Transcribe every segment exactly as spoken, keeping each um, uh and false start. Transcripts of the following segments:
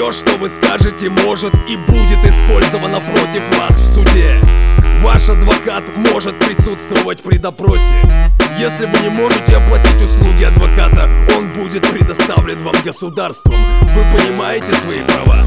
Все, что вы скажете, может и будет использовано против вас в суде. Ваш адвокат может присутствовать при допросе. Если вы не можете оплатить услуги адвоката, он будет предоставлен вам государством. Вы понимаете свои права?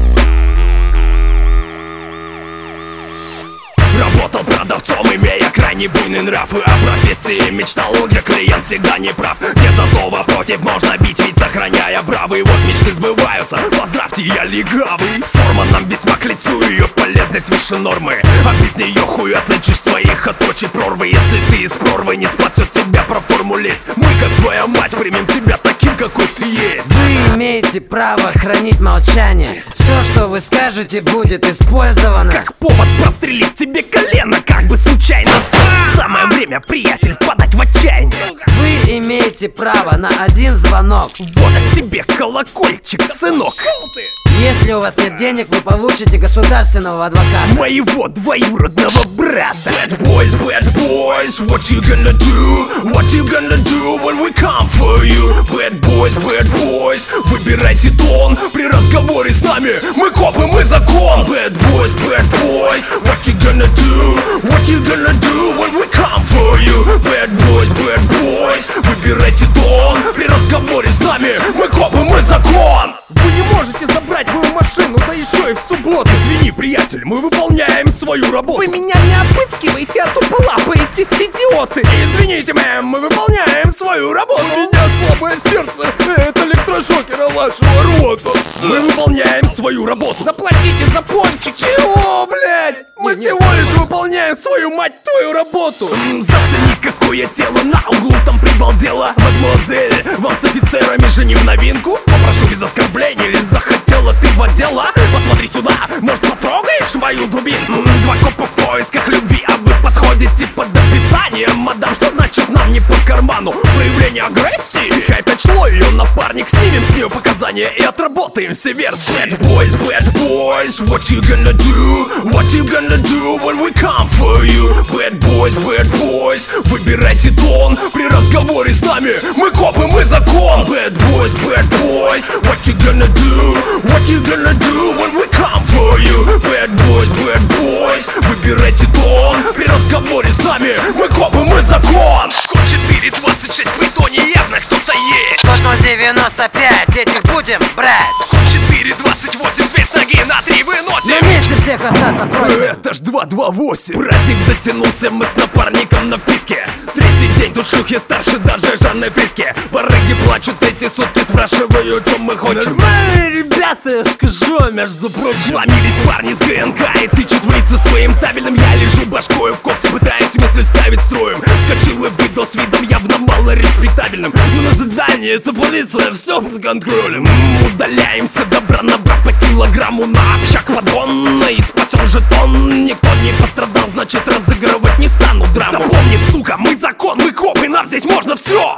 Работал продавцом, имея крайне буйный нрав, и о профессии мечтал, где клиент всегда не прав. Где за слово против можно бить, ведь сохраняя бравый. Вот мечты сбываются, поздравьте, я легавый. Форма нам весьма к лицу, ее полезность выше нормы, а без нее хуй отличишь своих от прочей прорвы. Если ты из прорвы, не спасет тебя про форму лезть. Мы, как твоя мать, примем тебя таким, какой ты есть. Вы имеете право хранить молчание. Все, что вы скажете, будет использовано как повод прострелить тебе колено, как бы случайно. Самое время, приятель, впадать в отчаяние. Вы имеете право на один звонок. Вот тебе колокольчик, сынок. Если у вас нет денег, вы получите государственного адвоката. Моего двоюродного брата. Bad boys, bad boys, what you gonna do? What you gonna do when we come for you? Bad boys, bad boys, выбирайте тон при разговоре с нами. Мы копы, мы закон. Bad boys, bad boys, what you gonna do? What you gonna do when we come for you? Bad boys, bad boys, выбирайте тон при разговоре с нами. Мы копы, мы закон. Вы не можете забрать мою машину, да еще и в субботу. Извини, приятель, мы выполняем свою работу. Вы меня не опыскиваете, а тупо лапаете, идиоты. Извините, мэм, мы выполняем свою работу. У меня слабое сердце, это электрошокера вашего рота. Мы выполняем свою работу. Заплатите за пончик. Чего, блядь? Мы не, всего не. лишь выполняем свою, мать твою, работу. М, Зацени, какое тело на углу там прибалдело. Мадемуазель, вам с офицерами же не в новинку. Попрошу без оскорблений, или захотела ты в отдела? Посмотри сюда, может потрогаешь мою дубинку? М, Два копа в поисках любви, а вы подходите под описание. Мадам, что значит нам не по карману? Проявление агрессии? Хай почло ее напарник. Снимем с нее показания и отработаем все версии. Bad boys, bad boys, what you gonna do? What you gonna do when we come for you? Bad boys, bad boys, выбирайте тон при разговоре с нами. Мы копы, мы закон. Bad boys, bad boys, what you gonna do? What you gonna do when we come for you? Bad boys, bad boys, выбирайте тон при разговоре с нами. Мы копы, мы закон. Код четыре двадцать шесть, в притоне явно кто-то есть. Сто девяносто пять, этих будем брать. Код четыре двадцать восемь, дверь с ноги на три выносим. На месте всех остаться просим. Это ж два два восемь. Праздник затянулся, мы с напарником на вписке. Третий день, тут шлюхи старше даже Жанны Фриски. Барыги плачут эти сутки, спрашивают, что мы хотим. Нормальные ребята, я скажу, между прочим. Ломились парни с ГНК и тычут в лица своим табельным. Я лежу башкою в коксе, пытаясь мысль ставить строем. Скочил и выдал с видом явно малореспектабельным. Ну на задание, это полиция, все под контролем. М, Удаляемся, добра набрав по килограмму на общак подгон. И спасен жетон, никто не пострадал, значит разыгрывать не стану драму. Запомни, сука, мы закон, мы копы, нам здесь можно все.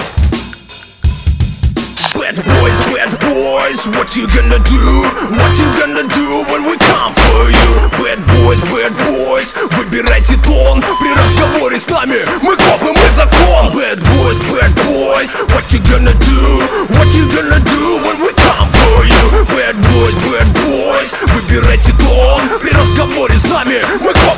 Bad boys, bad boys, what you gonna do? What you gonna do when we come for you? Bad boys, bad boys, выбирайте тон при разговоре с нами. Мы копы, мы закон. Bad boys, bad boys, what you gonna do? What you gonna do when we come for you? Bad boys, bad boys, выбирайте тон при разговоре с нами. Мы копы,